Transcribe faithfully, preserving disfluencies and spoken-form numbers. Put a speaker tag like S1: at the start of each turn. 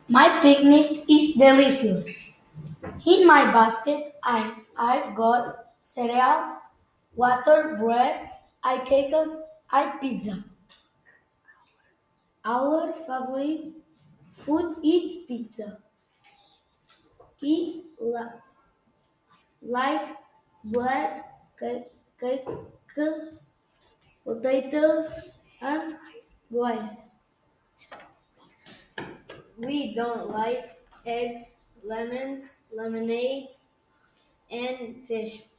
S1: My picnic is delicious. In my basket, I, I've got cereal, water, bread, I cake, I pizza. Our favorite food is pizza. Eat li- like bread, cake, cake, potatoes, and rice.
S2: We don't like eggs, lemons, lemonade, and fish.